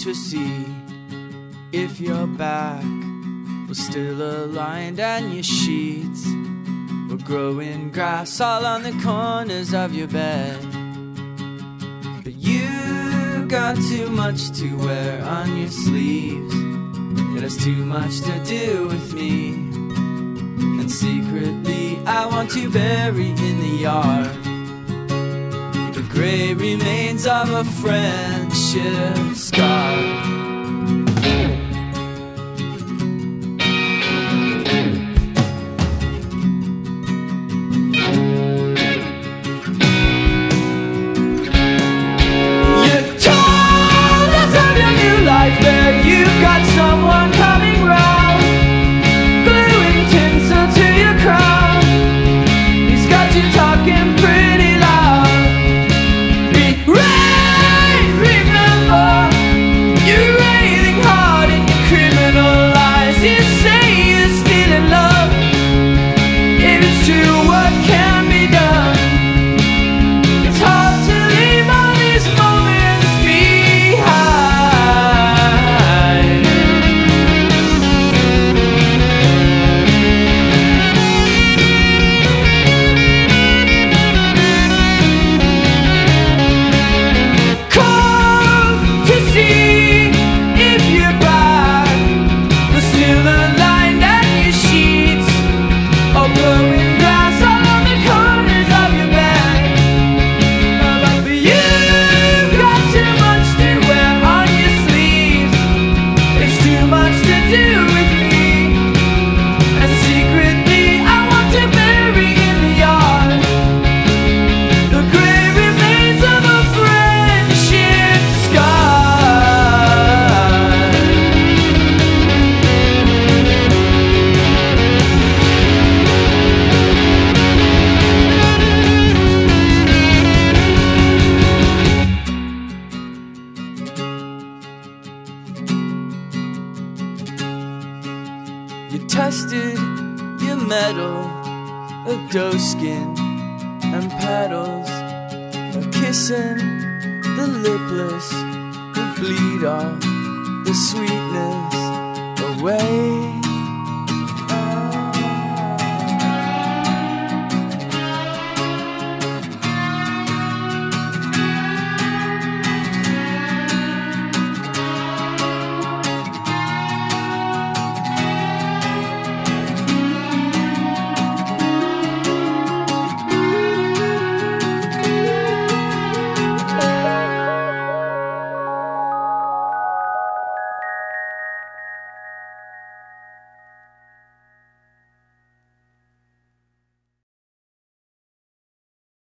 to see if your back was still aligned and your sheets were growing grass all on the corners of your bed. But you got too much to wear on your sleeves. It has too much to do with me, and secretly I want to bury in the yard the grey remains of a friendship scar. You've got someone coming round, gluing tinsel to your crown. He's got you talking pretty loud. Remember, you're railing hard in your criminal lies. You say you're still in love. If it's true, what can be done? It's hard to leave all these moments behind. You tested your metal of doe skin and petals, or kissing the lipless who bleed off the sweetness away.